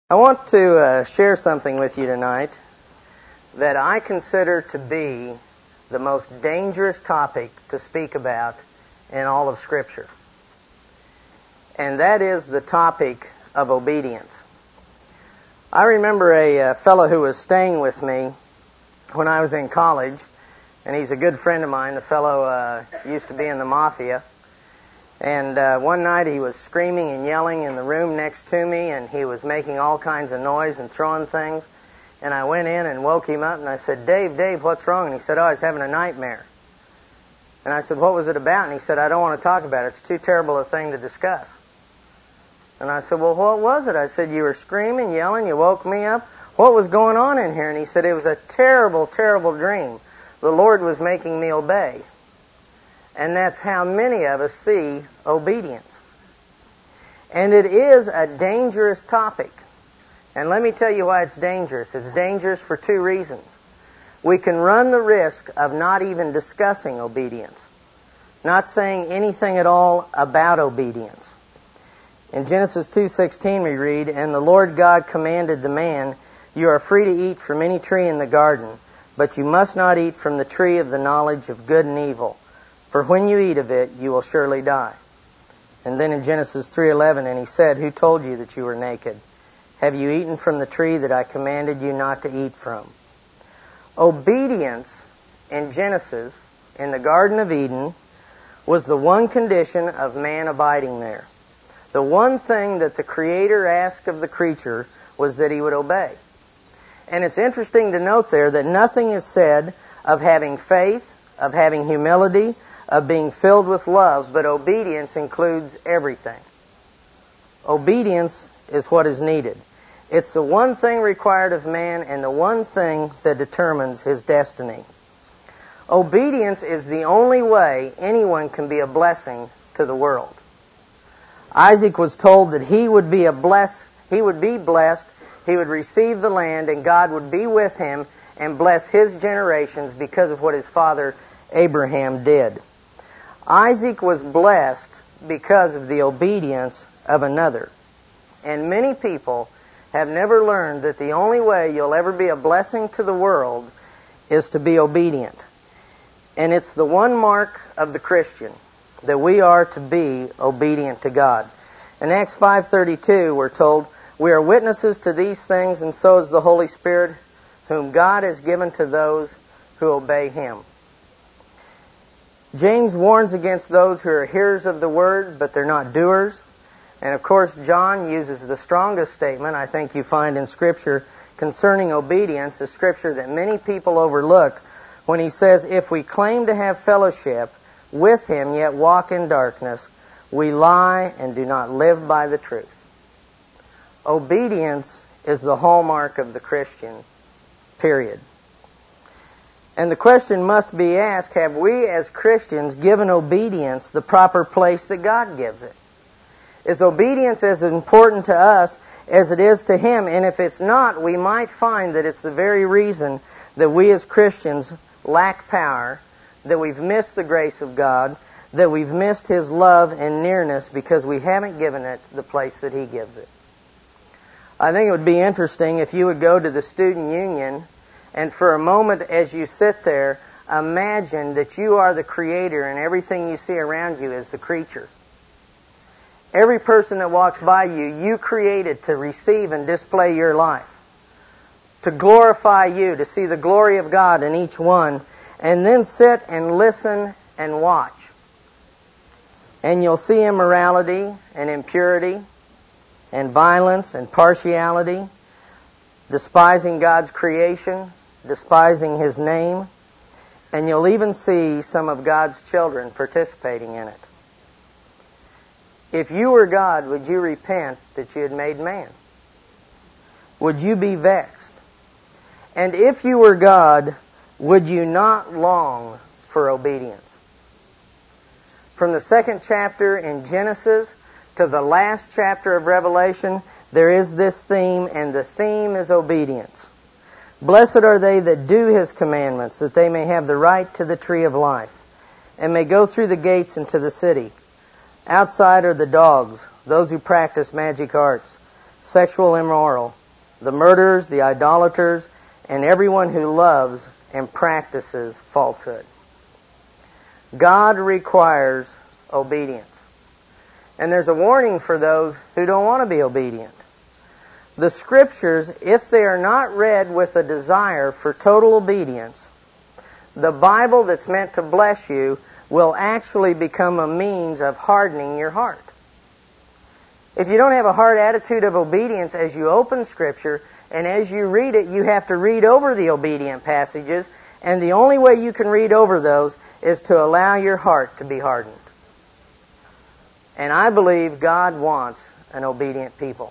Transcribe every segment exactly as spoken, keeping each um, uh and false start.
I want to uh, share something with you tonight that I consider to be the most dangerous topic to speak about in all of Scripture. And that is the topic of obedience. I remember a uh, fellow who was staying with me when I was in college, and he's a good friend of mine. The fellow uh, used to be in the mafia. And uh, one night he was screaming and yelling in the room next to me, and he was making all kinds of noise and throwing things. And I went in and woke him up, and I said, Dave, Dave, what's wrong? And he said, oh, I was having a nightmare. And I said, what was it about? And he said, I don't want to talk about it. It's too terrible a thing to discuss. And I said, well, what was it? I said, you were screaming, yelling, you woke me up. What was going on in here? And he said, it was a terrible, terrible dream. The Lord was making me obey. And that's how many of us see obedience. And it is a dangerous topic. And let me tell you why it's dangerous. It's dangerous for two reasons. We can run the risk of not even discussing obedience, not saying anything at all about obedience. In Genesis two sixteen we read, And the Lord God commanded the man, You are free to eat from any tree in the garden, but you must not eat from the tree of the knowledge of good and evil. For when you eat of it, you will surely die. And then in Genesis three eleven, and he said, Who told you that you were naked? Have you eaten from the tree that I commanded you not to eat from? Obedience in Genesis, in the Garden of Eden, was the one condition of man abiding there. The one thing that the Creator asked of the creature was that he would obey. And it's interesting to note there that nothing is said of having faith, of having humility, of being filled with love, but obedience includes everything. Obedience is what is needed. It's the one thing required of man and the one thing that determines his destiny. Obedience is the only way anyone can be a blessing to the world. Isaac was told that he would be a bless, he would be blessed, he would receive the land, and God would be with him and bless his generations because of what his father Abraham did. Isaac was blessed because of the obedience of another. And many people have never learned that the only way you'll ever be a blessing to the world is to be obedient. And it's the one mark of the Christian, that we are to be obedient to God. In Acts five thirty-two, we're told, We are witnesses to these things, and so is the Holy Spirit, whom God has given to those who obey Him. James warns against those who are hearers of the word, but they're not doers. And of course, John uses the strongest statement I think you find in Scripture concerning obedience, a Scripture that many people overlook, when he says, If we claim to have fellowship with Him, yet walk in darkness, we lie and do not live by the truth. Obedience is the hallmark of the Christian, period. And the question must be asked, have we as Christians given obedience the proper place that God gives it? Is obedience as important to us as it is to Him? And if it's not, we might find that it's the very reason that we as Christians lack power, that we've missed the grace of God, that we've missed His love and nearness because we haven't given it the place that He gives it. I think it would be interesting if you would go to the student union and for a moment as you sit there, imagine that you are the creator and everything you see around you is the creature. Every person that walks by you, you created to receive and display your life, to glorify you, to see the glory of God in each one, and then sit and listen and watch. And you'll see immorality and impurity and violence and partiality, despising God's creation, despising His name, and you'll even see some of God's children participating in it. If you were God, would you repent that you had made man? Would you be vexed? And if you were God, would you not long for obedience? From the second chapter in Genesis to the last chapter of Revelation, there is this theme, and the theme is obedience. Blessed are they that do His commandments, that they may have the right to the tree of life, and may go through the gates into the city. Outside are the dogs, those who practice magic arts. sexual immoral, the murderers, the idolaters, and everyone who loves and practices falsehood. God requires obedience. And there's a warning for those who don't want to be obedient. The Scriptures, if they are not read with a desire for total obedience, the Bible that's meant to bless you will actually become a means of hardening your heart. If you don't have a heart attitude of obedience as you open Scripture, and as you read it, you have to read over the obedient passages, and the only way you can read over those is to allow your heart to be hardened. And I believe God wants an obedient people.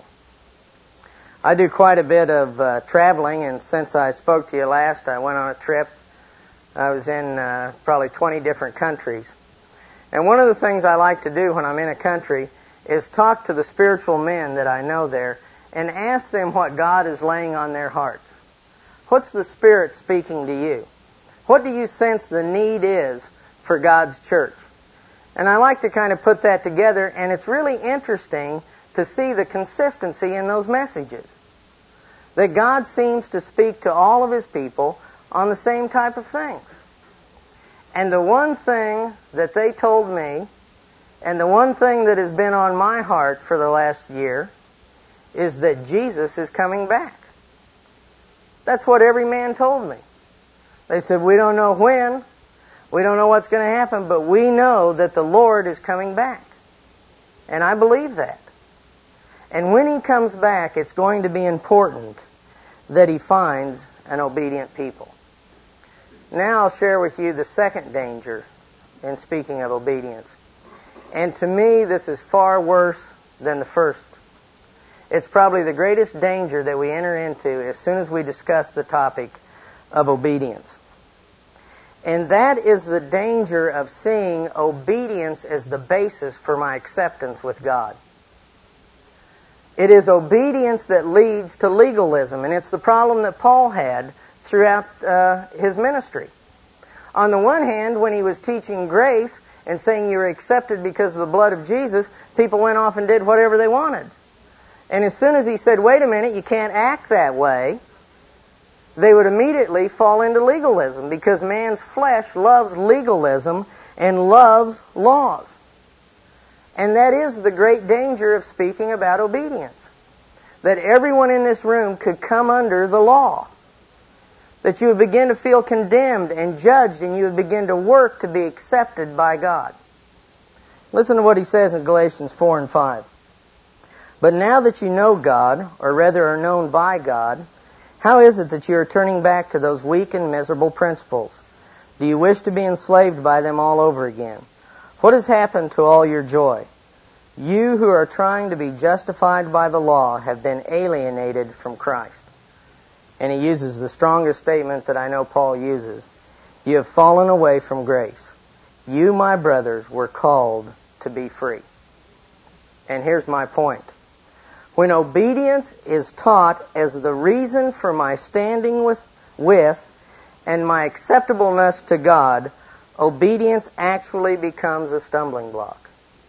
I do quite a bit of uh, traveling, and since I spoke to you last, I went on a trip. I was in uh, probably twenty different countries. And one of the things I like to do when I'm in a country is talk to the spiritual men that I know there and ask them what God is laying on their hearts. What's the Spirit speaking to you? What do you sense the need is for God's church? And I like to kind of put that together, and it's really interesting to see the consistency in those messages. That God seems to speak to all of His people on the same type of things. And the one thing that they told me, and the one thing that has been on my heart for the last year, is that Jesus is coming back. That's what every man told me. They said, we don't know when, we don't know what's going to happen, but we know that the Lord is coming back. And I believe that. And when He comes back, it's going to be important that He finds an obedient people. Now I'll share with you the second danger in speaking of obedience. And to me, this is far worse than the first. It's probably the greatest danger that we enter into as soon as we discuss the topic of obedience. And that is the danger of seeing obedience as the basis for my acceptance with God. It is obedience that leads to legalism, and it's the problem that Paul had throughout uh, his ministry. On the one hand, when he was teaching grace and saying you were accepted because of the blood of Jesus, people went off and did whatever they wanted. And as soon as he said, wait a minute, you can't act that way, they would immediately fall into legalism, because man's flesh loves legalism and loves laws. And that is the great danger of speaking about obedience. That everyone in this room could come under the law. That you would begin to feel condemned and judged, and you would begin to work to be accepted by God. Listen to what he says in Galatians four and five. But now that you know God, or rather are known by God, how is it that you are turning back to those weak and miserable principles? Do you wish to be enslaved by them all over again? What has happened to all your joy? You who are trying to be justified by the law have been alienated from Christ. And he uses the strongest statement that I know Paul uses. You have fallen away from grace. You, my brothers, were called to be free. And here's my point. When obedience is taught as the reason for my standing with, with and my acceptableness to God, obedience actually becomes a stumbling block.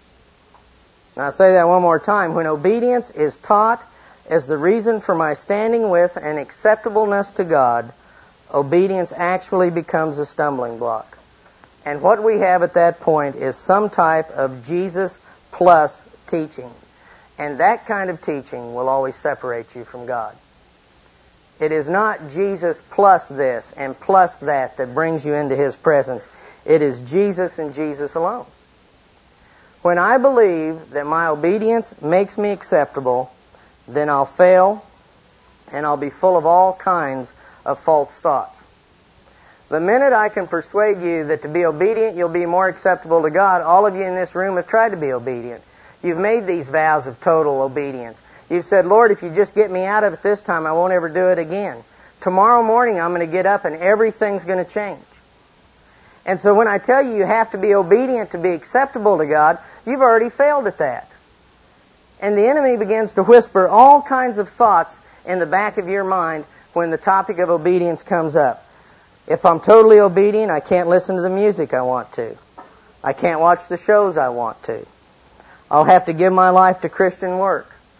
Now I'll say that one more time. When obedience is taught as the reason for my standing with and acceptableness to God, obedience actually becomes a stumbling block. And what we have at that point is some type of Jesus plus teaching. And that kind of teaching will always separate you from God. It is not Jesus plus this and plus that that brings you into His presence. It is Jesus and Jesus alone. When I believe that my obedience makes me acceptable, then I'll fail and I'll be full of all kinds of false thoughts. The minute I can persuade you that to be obedient you'll be more acceptable to God, all of you in this room have tried to be obedient. You've made these vows of total obedience. You've said, Lord, if you just get me out of it this time, I won't ever do it again. Tomorrow morning I'm going to get up and everything's going to change. And so when I tell you you have to be obedient to be acceptable to God, you've already failed at that. And the enemy begins to whisper all kinds of thoughts in the back of your mind when the topic of obedience comes up. If I'm totally obedient, I can't listen to the music I want to. I can't watch the shows I want to. I'll have to give my life to Christian work.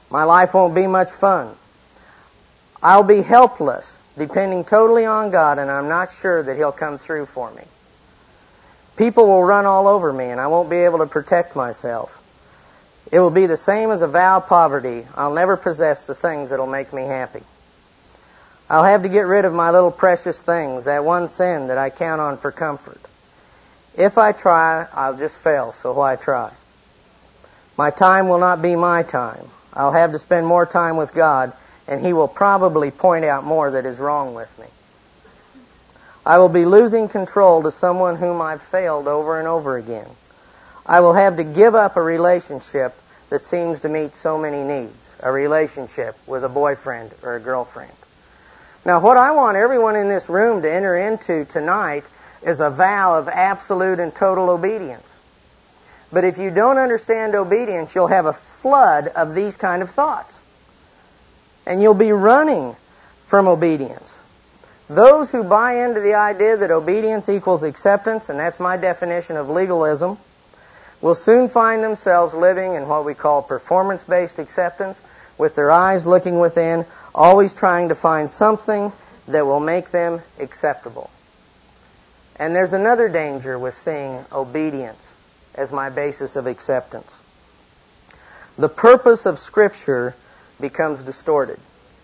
My life won't be much fun. I'll be helpless, depending totally on God, and I'm not sure that He'll come through for me. People will run all over me, and I won't be able to protect myself. It will be the same as a vow of poverty. I'll never possess the things that'll make me happy. I'll have to get rid of my little precious things, that one sin that I count on for comfort. If I try, I'll just fail, so why try? My time will not be my time. I'll have to spend more time with God, and He will probably point out more that is wrong with me. I will be losing control to someone whom I've failed over and over again. I will have to give up a relationship that seems to meet so many needs, a relationship with a boyfriend or a girlfriend. Now, what I want everyone in this room to enter into tonight is a vow of absolute and total obedience. But if you don't understand obedience, you'll have a flood of these kind of thoughts. And you'll be running from obedience. Those who buy into the idea that obedience equals acceptance, and that's my definition of legalism, will soon find themselves living in what we call performance-based acceptance, with their eyes looking within, always trying to find something that will make them acceptable. And there's another danger with seeing obedience as my basis of acceptance. The purpose of Scripture becomes distorted.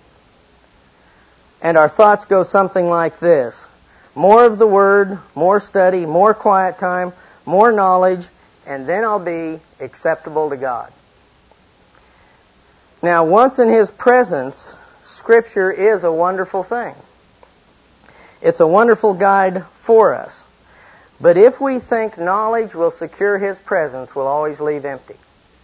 And our thoughts go something like this: more of the Word, more study, more quiet time, more knowledge, and then I'll be acceptable to God. Now, once in His presence, Scripture is a wonderful thing. It's a wonderful guide for us. But if we think knowledge will secure His presence, we'll always leave empty.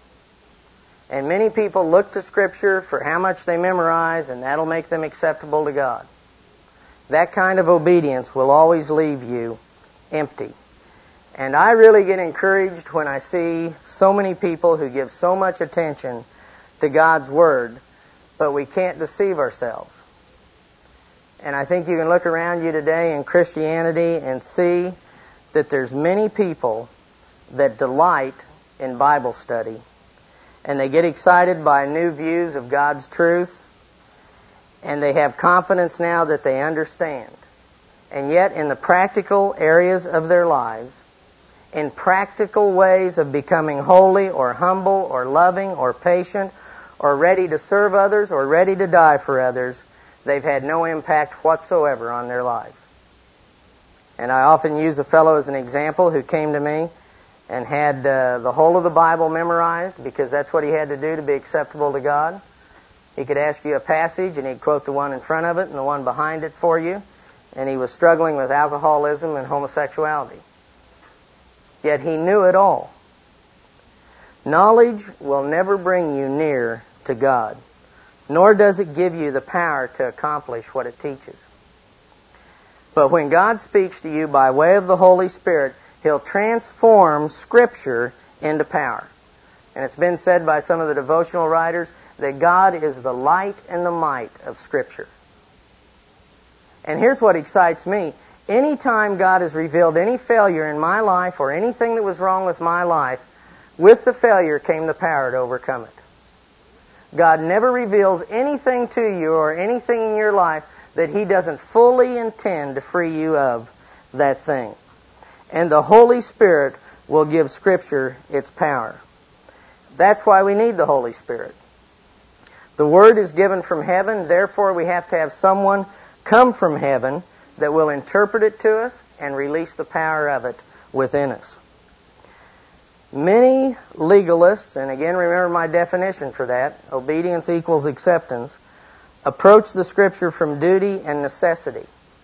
And many people look to Scripture for how much they memorize, and that'll make them acceptable to God. That kind of obedience will always leave you empty. And I really get encouraged when I see so many people who give so much attention to God's Word, but we can't deceive ourselves. And I think you can look around you today in Christianity and see that there's many people that delight in Bible study, and they get excited by new views of God's truth, and they have confidence now that they understand. And yet, in the practical areas of their lives, in practical ways of becoming holy or humble or loving or patient or ready to serve others or ready to die for others, they've had no impact whatsoever on their lives. And I often use a fellow as an example who came to me and had uh, the whole of the Bible memorized, because that's what he had to do to be acceptable to God. He could ask you a passage and he'd quote the one in front of it and the one behind it for you. And he was struggling with alcoholism and homosexuality. Yet he knew it all. Knowledge will never bring you near to God, nor does it give you the power to accomplish what it teaches. But when God speaks to you by way of the Holy Spirit, He'll transform Scripture into power. And it's been said by some of the devotional writers that God is the light and the might of Scripture. And here's what excites me. Anytime God has revealed any failure in my life or anything that was wrong with my life, with the failure came the power to overcome it. God never reveals anything to you or anything in your life that He doesn't fully intend to free you of that thing. And the Holy Spirit will give Scripture its power. That's why we need the Holy Spirit. The Word is given from heaven, therefore we have to have someone come from heaven that will interpret it to us and release the power of it within us. Many legalists, and again remember my definition for that, obedience equals acceptance, approach the Scripture from duty and necessity.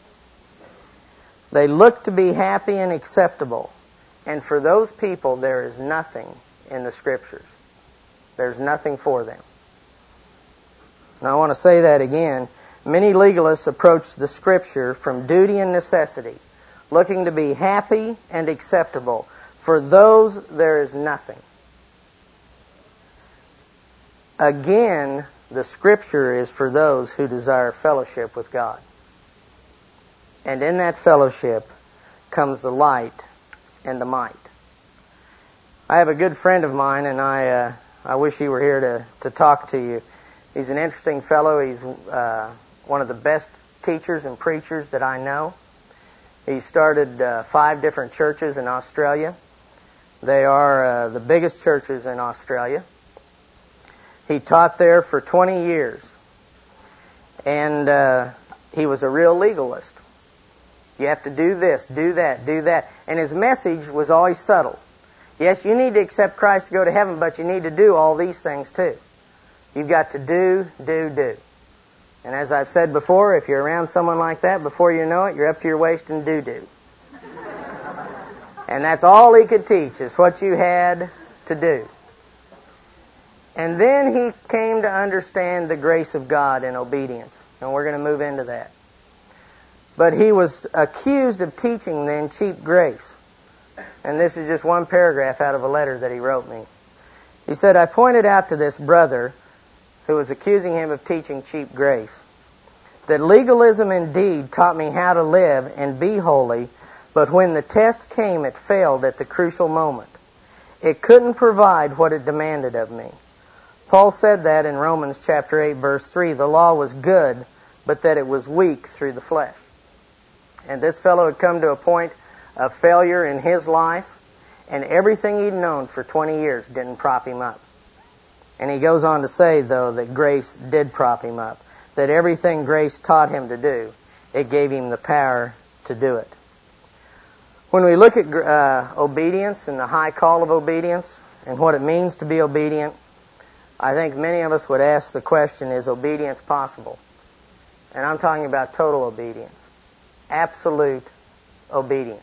They look to be happy and acceptable, and for those people there is nothing in the Scriptures. There's nothing for them. And I want to say that again. Many legalists approach the Scripture from duty and necessity, looking to be happy and acceptable. For those, there is nothing. Again, the Scripture is for those who desire fellowship with God. And in that fellowship comes the light and the might. I have a good friend of mine, and I uh, I wish he were here to, to talk to you. He's an interesting fellow. He's uh, one of the best teachers and preachers that I know. He started uh, five different churches in Australia. They are uh, the biggest churches in Australia. He taught there for twenty years. And uh, he was a real legalist. You have to do this, do that, do that. And his message was always subtle. Yes, you need to accept Christ to go to heaven, but you need to do all these things too. You've got to do, do, do. And as I've said before, if you're around someone like that, before you know it, you're up to your waist in do-do. And that's all he could teach, is what you had to do. And then he came to understand the grace of God in obedience. And we're going to move into that. But he was accused of teaching then cheap grace. And this is just one paragraph out of a letter that he wrote me. He said, I pointed out to this brother, who was accusing him of teaching cheap grace, that legalism indeed taught me how to live and be holy, but when the test came, it failed at the crucial moment. It couldn't provide what it demanded of me. Paul said that in Romans chapter eight, verse three, the law was good, but that it was weak through the flesh. And this fellow had come to a point of failure in his life, and everything he'd known for twenty years didn't prop him up. And he goes on to say, though, that grace did prop him up, that everything grace taught him to do, it gave him the power to do it. When we look at uh, obedience and the high call of obedience and what it means to be obedient, I think many of us would ask the question, is obedience possible? And I'm talking about total obedience. Absolute obedience.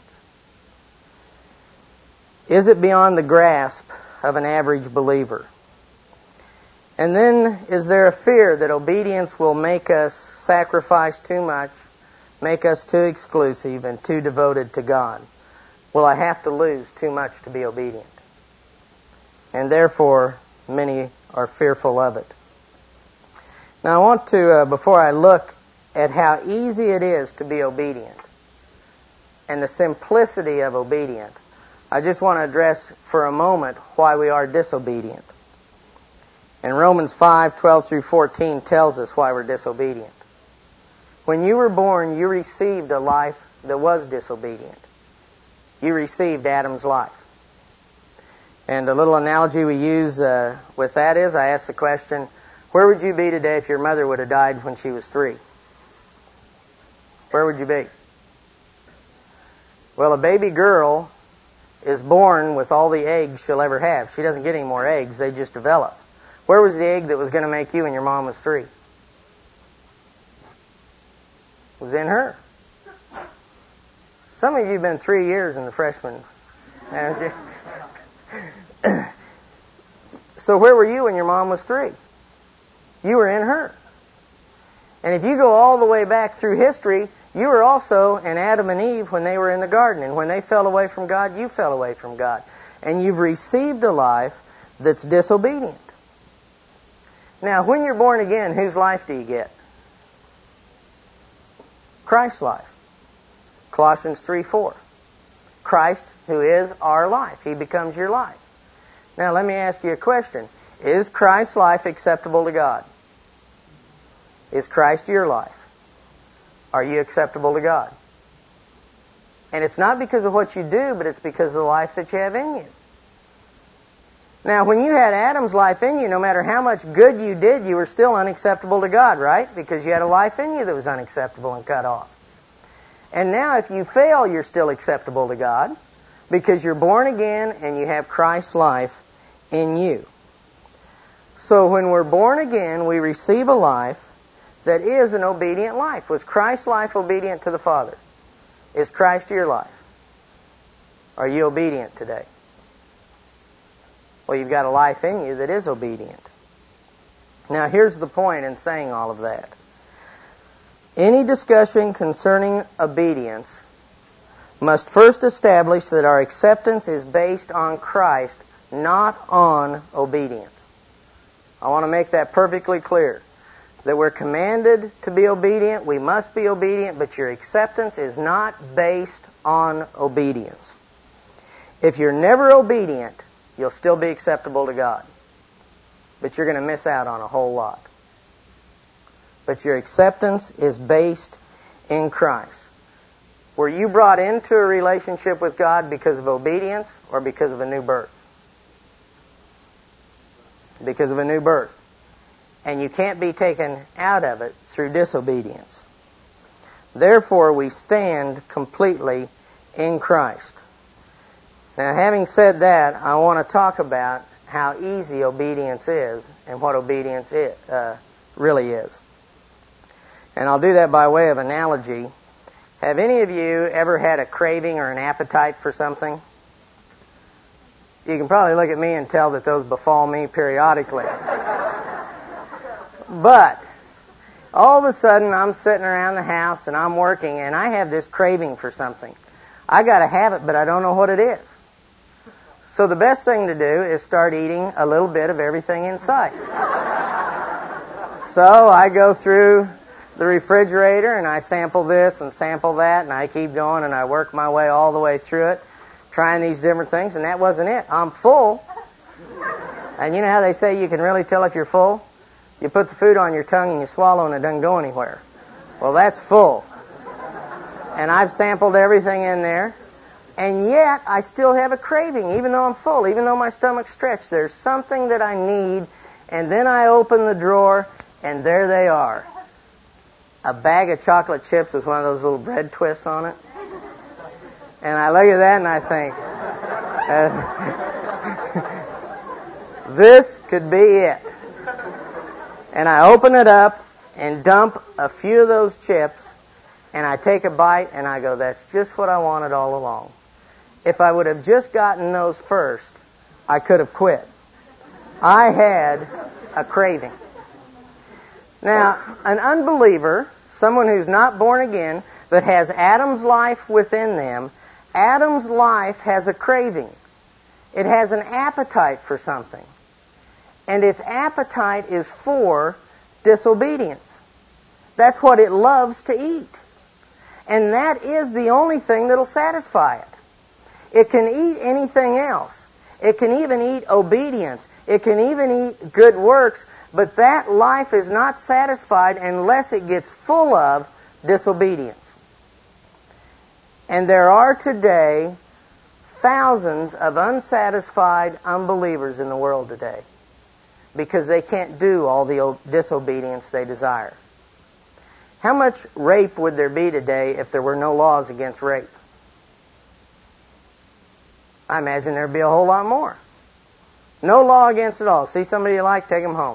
Is it beyond the grasp of an average believer? And then, is there a fear that obedience will make us sacrifice too much, make us too exclusive and too devoted to God? Will I have to lose too much to be obedient? And therefore, many are fearful of it. Now I want to, uh, before I look at how easy it is to be obedient and the simplicity of obedience, I just want to address for a moment why we are disobedient. And Romans five, twelve through fourteen tells us why we're disobedient. When you were born, you received a life that was disobedient. You received Adam's life. And a little analogy we use uh, with that is, I ask the question, where would you be today if your mother would have died when she was three? Where would you be? Well, a baby girl is born with all the eggs she'll ever have. She doesn't get any more eggs. They just develop. Where was the egg that was going to make you when your mom was three? It was in her. Some of you have been three years in the freshman, haven't you? So where were you when your mom was three? You were in her. And if you go all the way back through history, you were also in Adam and Eve when they were in the garden. And when they fell away from God, you fell away from God. And you've received a life that's disobedient. Now, when you're born again, whose life do you get? Christ's life. Colossians three four. Christ, who is our life. He becomes your life. Now, let me ask you a question. Is Christ's life acceptable to God? Is Christ your life? Are you acceptable to God? And it's not because of what you do, but it's because of the life that you have in you. Now, when you had Adam's life in you, no matter how much good you did, you were still unacceptable to God, right? Because you had a life in you that was unacceptable and cut off. And now if you fail, you're still acceptable to God because you're born again and you have Christ's life in you. So when we're born again, we receive a life that is an obedient life. Was Christ's life obedient to the Father? Is Christ your life? Are you obedient today? Well, you've got a life in you that is obedient. Now, here's the point in saying all of that. Any discussion concerning obedience must first establish that our acceptance is based on Christ, not on obedience. I want to make that perfectly clear. That we're commanded to be obedient, we must be obedient, but your acceptance is not based on obedience. If you're never obedient, you'll still be acceptable to God. but you're going to miss out on a whole lot. But your acceptance is based in Christ. Were you brought into a relationship with God because of obedience or because of a new birth? Because of a new birth. And you can't be taken out of it through disobedience. Therefore, we stand completely in Christ. Now, having said that, I want to talk about how easy obedience is and what obedience is, uh, really is. And I'll do that by way of analogy. Have any of you ever had a craving or an appetite for something? You can probably look at me and tell that those befall me periodically. But all of a sudden I'm sitting around the house and I'm working and I have this craving for something. I got to have it, but I don't know what it is. So the best thing to do is start eating a little bit of everything in sight. So I go through the refrigerator and I sample this and sample that and I keep going and I work my way all the way through it, trying these different things, and that wasn't it. I'm full. And you know how they say you can really tell if you're full? You put the food on your tongue and you swallow and it doesn't go anywhere. Well, that's full. And I've sampled everything in there, and yet I still have a craving, even though I'm full, even though my stomach's stretched. There's something that I need, and then I open the drawer, and there they are. A bag of chocolate chips with one of those little bread twists on it. And I look at that and I think, uh, this could be it. And I open it up and dump a few of those chips, and I take a bite and I go, that's just what I wanted all along. If I would have just gotten those first, I could have quit. I had a craving. Now, an unbeliever, someone who's not born again, that has Adam's life within them, Adam's life has a craving. It has an appetite for something. And its appetite is for disobedience. That's what it loves to eat. And that is the only thing that'll satisfy it. It can eat anything else. It can even eat obedience. It can even eat good works. But that life is not satisfied unless it gets full of disobedience. And there are today thousands of unsatisfied unbelievers in the world today because they can't do all the disobedience they desire. How much rape would there be today if there were no laws against rape? I imagine there'd be a whole lot more. No law against it all. See somebody you like, take them home.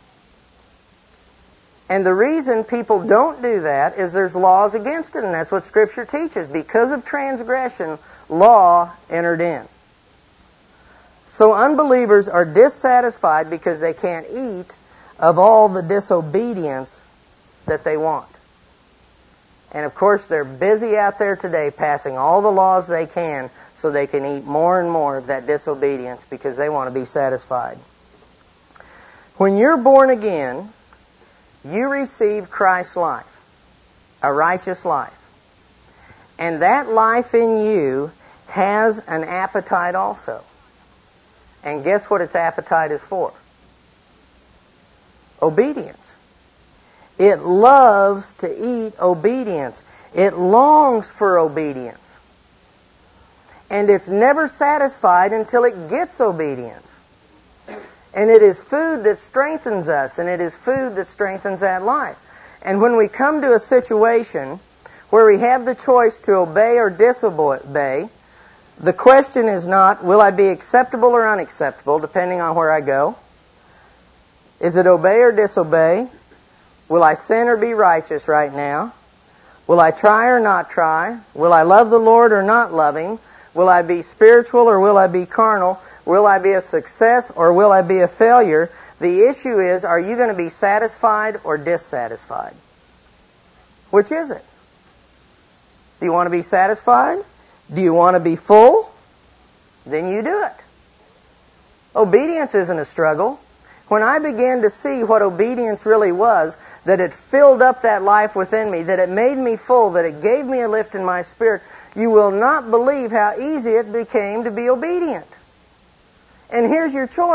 And the reason people don't do that is there's laws against it, and that's what Scripture teaches. Because of transgression, law entered in. So unbelievers are dissatisfied because they can't eat of all the disobedience that they want. And of course, they're busy out there today passing all the laws they can so they can eat more and more of that disobedience because they want to be satisfied. When you're born again, you receive Christ's life, a righteous life. And that life in you has an appetite also. And guess what its appetite is for? Obedience. It loves to eat obedience. It longs for obedience. And it's never satisfied until it gets obedience. And it is food that strengthens us, and it is food that strengthens that life. And when we come to a situation where we have the choice to obey or disobey, the question is not, will I be acceptable or unacceptable, depending on where I go? Is it obey or disobey? Will I sin or be righteous right now? Will I try or not try? Will I love the Lord or not love Him? Will I be spiritual or will I be carnal? Will I be a success or will I be a failure? The issue is, are you going to be satisfied or dissatisfied? Which is it? Do you want to be satisfied? Do you want to be full? Then you do it. Obedience isn't a struggle. When I began to see what obedience really was, that it filled up that life within me, that it made me full, that it gave me a lift in my spirit, you will not believe how easy it became to be obedient. And here's your choice.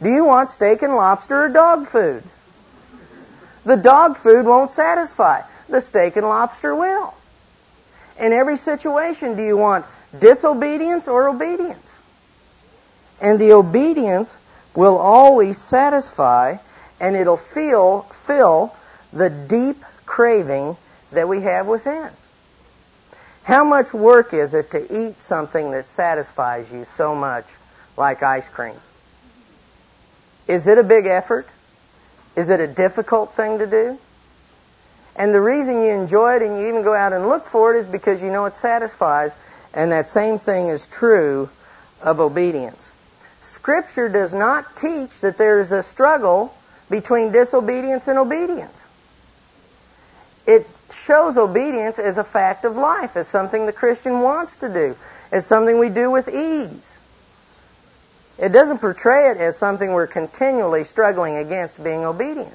Do you want steak and lobster or dog food? The dog food won't satisfy. The steak and lobster will. In every situation, do you want disobedience or obedience? And the obedience will always satisfy, and it'll feel, fill the deep craving that we have within. How much work is it to eat something that satisfies you so much, like ice cream? Is it a big effort? Is it a difficult thing to do? And the reason you enjoy it and you even go out and look for it is because you know it satisfies, and that same thing is true of obedience. Scripture does not teach that there is a struggle between disobedience and obedience. It shows obedience as a fact of life, as something the Christian wants to do, as something we do with ease. It doesn't portray it as something we're continually struggling against being obedient,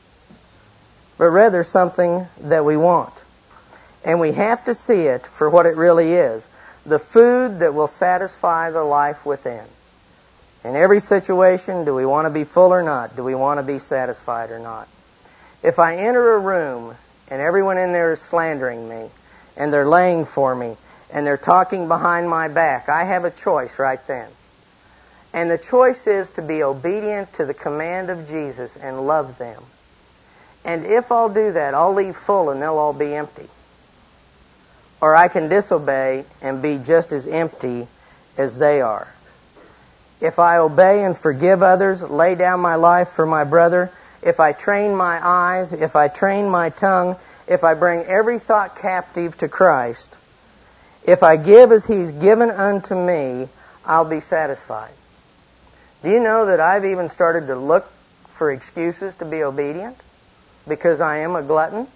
but rather something that we want. And we have to see it for what it really is, the food that will satisfy the life within. In every situation, do we want to be full or not? Do we want to be satisfied or not? If I enter a room and everyone in there is slandering me, and they're laying for me, and they're talking behind my back, I have a choice right then. And the choice is to be obedient to the command of Jesus and love them. And if I'll do that, I'll leave full and they'll all be empty. Or I can disobey and be just as empty as they are. If I obey and forgive others, lay down my life for my brother, if I train my eyes, if I train my tongue, if I bring every thought captive to Christ, if I give as He's given unto me, I'll be satisfied. Do you know that I've even started to look for excuses to be obedient? Because I am a glutton.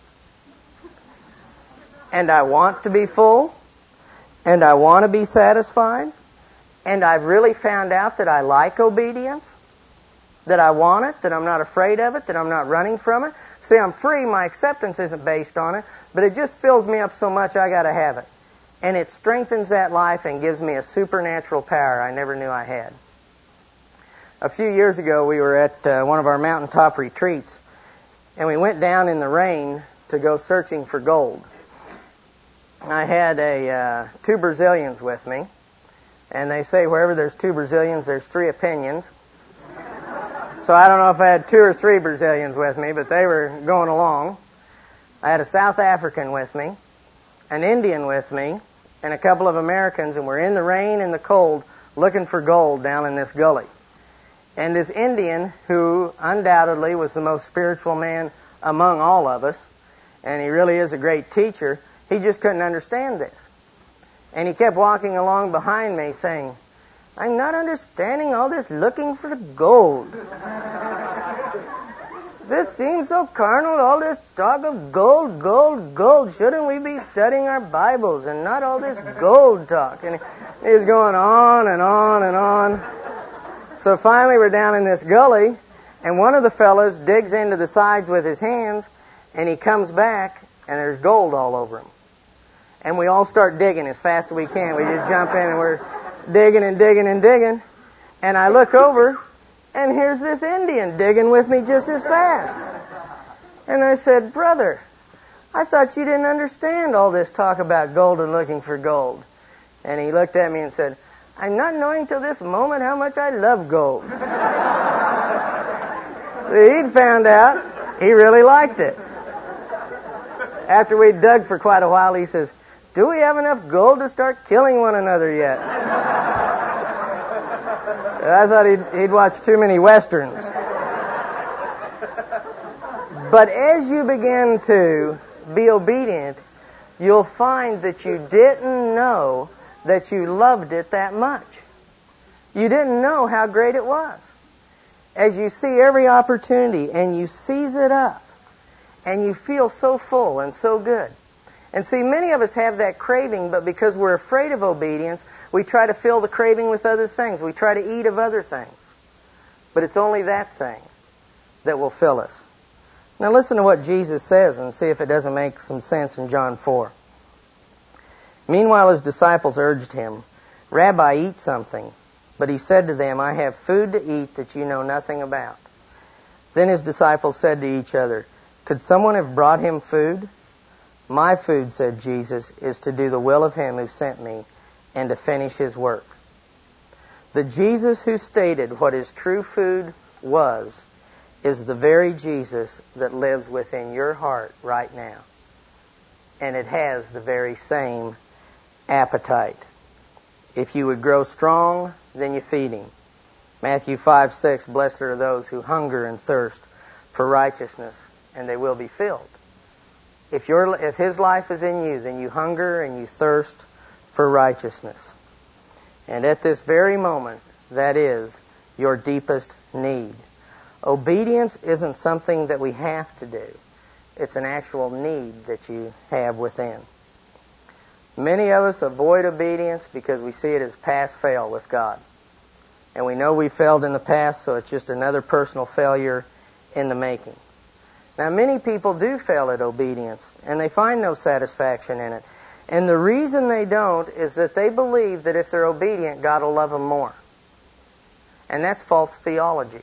And I want to be full. And I want to be satisfied. And I've really found out that I like obedience. That I want it. That I'm not afraid of it. That I'm not running from it. See, I'm free. My acceptance isn't based on it. But it just fills me up so much I got to have it. And it strengthens that life and gives me a supernatural power I never knew I had. A few years ago, we were at uh, one of our mountaintop retreats, and we went down in the rain to go searching for gold. I had a uh, two Brazilians with me, and they say wherever there's two Brazilians, there's three opinions. So I don't know if I had two or three Brazilians with me, but they were going along. I had a South African with me, an Indian with me, and a couple of Americans, and we're in the rain and the cold looking for gold down in this gully. And this Indian, who undoubtedly was the most spiritual man among all of us, and he really is a great teacher, he just couldn't understand this. And he kept walking along behind me saying, I'm not understanding all this looking for the gold. This seems so carnal, all this talk of gold, gold, gold. Shouldn't we be studying our Bibles and not all this gold talk? And he was going on and on and on. So finally we're down in this gully, and one of the fellows digs into the sides with his hands, and he comes back, and there's gold all over him. And we all start digging as fast as we can. We just jump in, and we're digging and digging and digging. And I look over, and here's this Indian digging with me just as fast. And I said, brother, I thought you didn't understand all this talk about gold and looking for gold. And he looked at me and said, I'm not knowing till this moment how much I love gold. He'd found out he really liked it. After we dug for quite a while, he says, do we have enough gold to start killing one another yet? I thought he'd, he'd watched too many Westerns. But as you begin to be obedient, you'll find that you didn't know that you loved it that much. You didn't know how great it was. As you see every opportunity and you seize it up, and you feel so full and so good. And see, many of us have that craving, but because we're afraid of obedience, we try to fill the craving with other things. We try to eat of other things. But it's only that thing that will fill us. Now listen to what Jesus says and see if it doesn't make some sense in John four. Meanwhile, his disciples urged him, Rabbi, eat something. But he said to them, I have food to eat that you know nothing about. Then his disciples said to each other, could someone have brought him food? My food, said Jesus, is to do the will of him who sent me and to finish his work. The Jesus who stated what his true food was is the very Jesus that lives within your heart right now. And it has the very same appetite. If you would grow strong, then you feed him. Matthew five six, blessed are those who hunger and thirst for righteousness, and they will be filled. If your if his life is in you, then you hunger and you thirst for righteousness. And at this very moment, that is your deepest need. Obedience isn't something that we have to do. It's an actual need that you have within. Many of us avoid obedience because we see it as pass-fail with God. And we know we failed in the past, so it's just another personal failure in the making. Now, many people do fail at obedience, and they find no satisfaction in it. And the reason they don't is that they believe that if they're obedient, God will love them more. And that's false theology.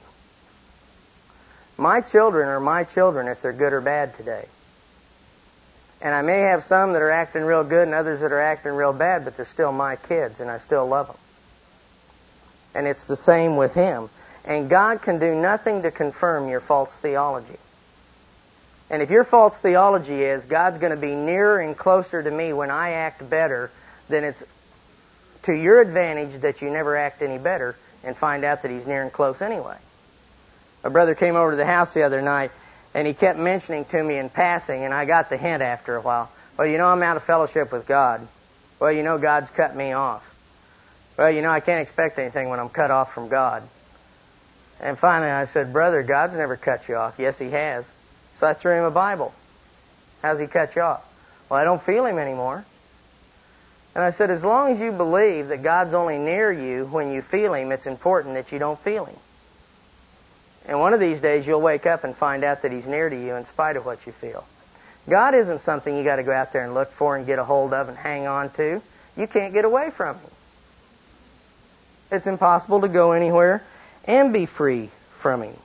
My children are my children if they're good or bad today. And I may have some that are acting real good and others that are acting real bad, but they're still my kids, and I still love them. And it's the same with him. And God can do nothing to confirm your false theology. And if your false theology is, God's going to be nearer and closer to me when I act better, then it's to your advantage that you never act any better and find out that he's near and close anyway. A brother came over to the house the other night, and he kept mentioning to me in passing, and I got the hint after a while. Well, you know, I'm out of fellowship with God. Well, you know, God's cut me off. Well, you know, I can't expect anything when I'm cut off from God. And finally I said, brother, God's never cut you off. Yes, he has. So I threw him a Bible. How's he cut you off? Well, I don't feel him anymore. And I said, as long as you believe that God's only near you when you feel him, it's important that you don't feel him. And one of these days you'll wake up and find out that he's near to you in spite of what you feel. God isn't something you got to go out there and look for and get a hold of and hang on to. You can't get away from him. It's impossible to go anywhere and be free from him.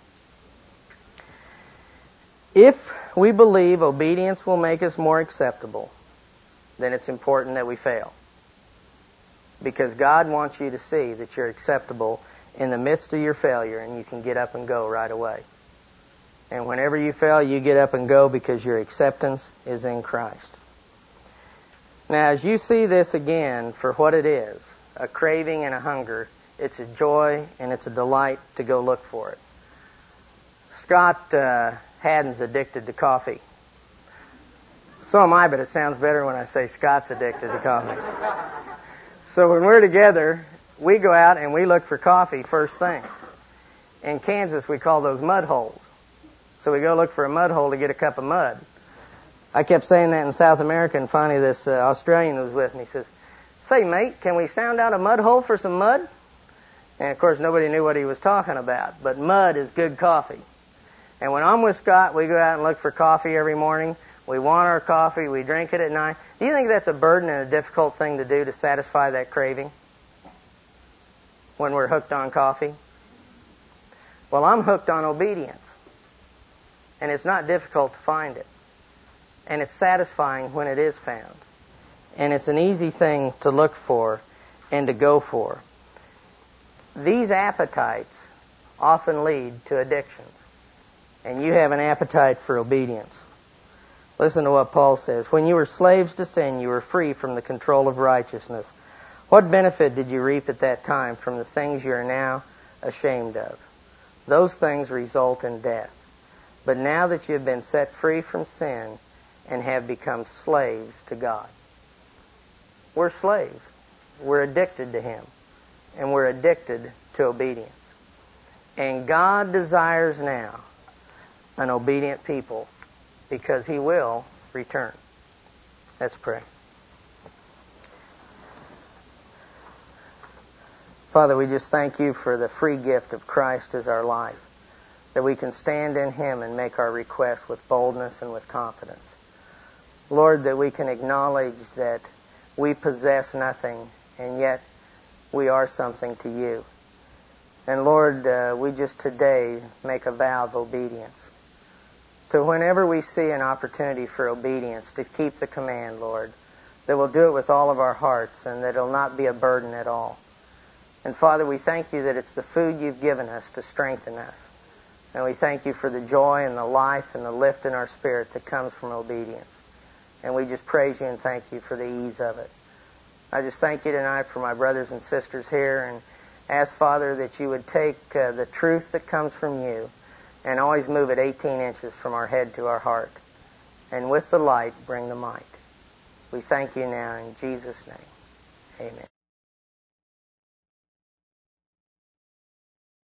If we believe obedience will make us more acceptable, then it's important that we fail. Because God wants you to see that you're acceptable in the midst of your failure, and you can get up and go right away. And whenever you fail, you get up and go because your acceptance is in Christ. Now, as you see this again for what it is, a craving and a hunger, it's a joy and it's a delight to go look for it. Scott uh, Haddon's addicted to coffee. So am I, but it sounds better when I say Scott's addicted to coffee. So when we're together, we go out and we look for coffee first thing. In Kansas, we call those mud holes. So we go look for a mud hole to get a cup of mud. I kept saying that in South America, and finally this uh, Australian was with me. He says, say, mate, can we sound out a mud hole for some mud? And, of course, nobody knew what he was talking about. But mud is good coffee. And when I'm with Scott, we go out and look for coffee every morning. We want our coffee. We drink it at night. Do you think that's a burden and a difficult thing to do to satisfy that craving when we're hooked on coffee? Well, I'm hooked on obedience. And it's not difficult to find it. And it's satisfying when it is found. And it's an easy thing to look for and to go for. These appetites often lead to addictions. And you have an appetite for obedience. Listen to what Paul says. When you were slaves to sin, you were free from the control of righteousness. What benefit did you reap at that time from the things you are now ashamed of? Those things result in death. But now that you have been set free from sin and have become slaves to God. We're slaves. We're addicted to him. And we're addicted to obedience. And God desires now an obedient people because he will return. Let's pray. Father, we just thank you for the free gift of Christ as our life, that we can stand in him and make our requests with boldness and with confidence. Lord, that we can acknowledge that we possess nothing, and yet we are something to you. And Lord, uh, we just today make a vow of obedience. So whenever we see an opportunity for obedience, to keep the command, Lord, that we'll do it with all of our hearts and that it'll not be a burden at all. And Father, we thank you that it's the food you've given us to strengthen us. And we thank you for the joy and the life and the lift in our spirit that comes from obedience. And we just praise you and thank you for the ease of it. I just thank you tonight for my brothers and sisters here, and ask, Father, that you would take uh, the truth that comes from you and always move it eighteen inches from our head to our heart. And with the light, bring the might. We thank you now in Jesus' name. Amen.